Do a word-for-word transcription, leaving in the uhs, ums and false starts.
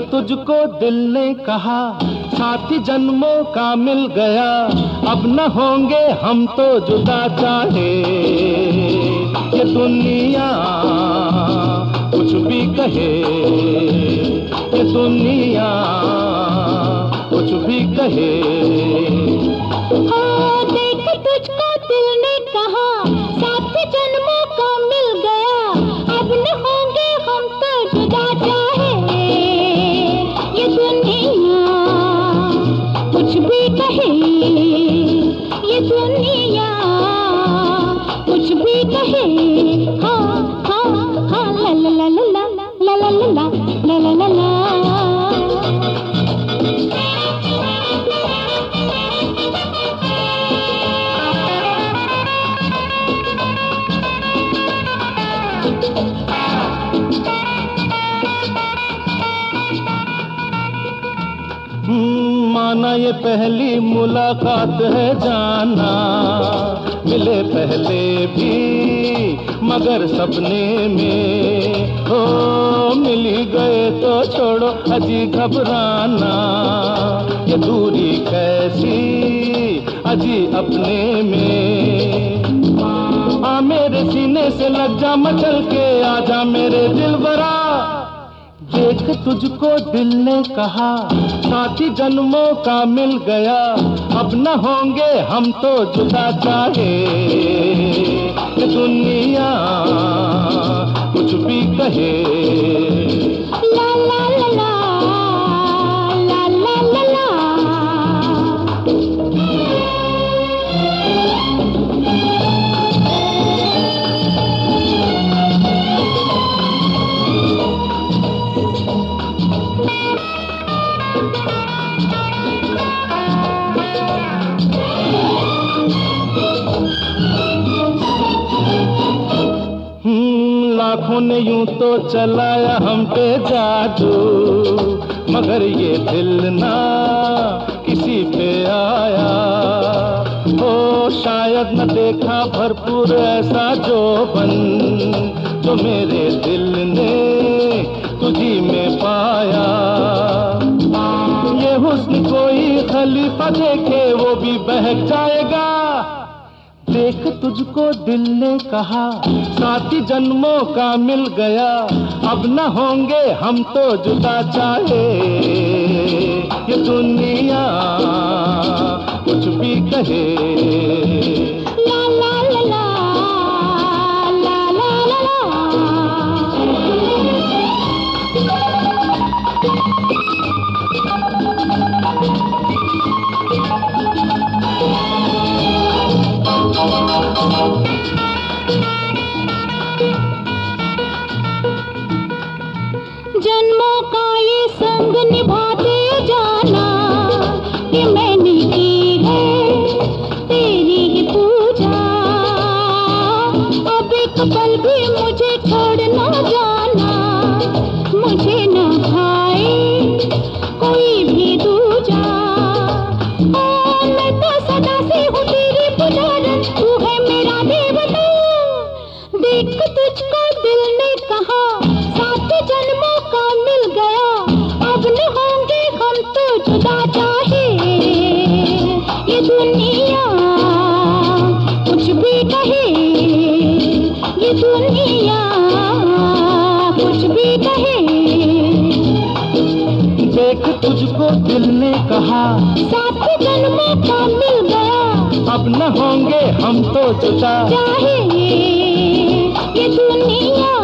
तुझको दिल ने कहा साथी जन्मों का मिल गया, अब न होंगे हम तो जुदा चाहे ये दुनिया कुछ भी कहे, ये दुनिया कुछ भी कहे। हाँ देख तुझको दिल ने कहा साथी जन्मों का मिल गया, अब न होंगे हम तो जुदा चाहे ये दुनिया कुछ भी कहे, ये दुनिया कुछ भी कहे। हाँ हाँ हाँ ला ला ला ला ला ला ला ला ला ला ला ला। माना ये पहली मुलाकात है जाना, मिले पहले भी मगर सपने में, हो मिली गए तो छोड़ो अजी घबराना, ये दूरी कैसी अजी अपने में। आ मेरे सीने से लग जा मचल के, आजा मेरे दिलबरा, देख तुझको दिल ने कहा साथी जन्मों का मिल गया, अब न होंगे हम तो जुदा चाहे ये दुनिया कुछ भी कहे। ला ला ला ला ला ला ला ला। लाखों ने यूं तो चलाया हम पे जादू, मगर ये दिल ना किसी पे आया, हो शायद न देखा भरपूर ऐसा जोबन जो मेरे दिल ने तुझी में पाया। ये हुस्न कोई खलीफा देखे वो भी बहक जाएगा, देख तुझको दिल ने कहा साथी जन्मों का मिल गया, अब न होंगे हम तो जुदा चाहे ये दुनिया कुछ भी कहे। ला ला ला ला ला ला ला ला। जन्मों का ये संग निभाते जाना, कि मैंने की है तेरी ही पूजा, अब एक पल भी मुझे छोड़ ना जाना, मुझे ना भाए कोई भी दूजा। ओ मैं तो सदा से हूँ तेरी पुजारन, तू है मेरा देवता। देख तुझको दिल ने कहा साथी जन्मों का मिल गया, अब न होंगे हम तो जुदा चाहे ये दुनिया कुछ भी कहे, ये दुनिया कुछ भी कहे। देख तुझको दिल ने कहा साथी जन्मों का मिल गया, अब न होंगे हम तो जुदा चाहे ये दुनिया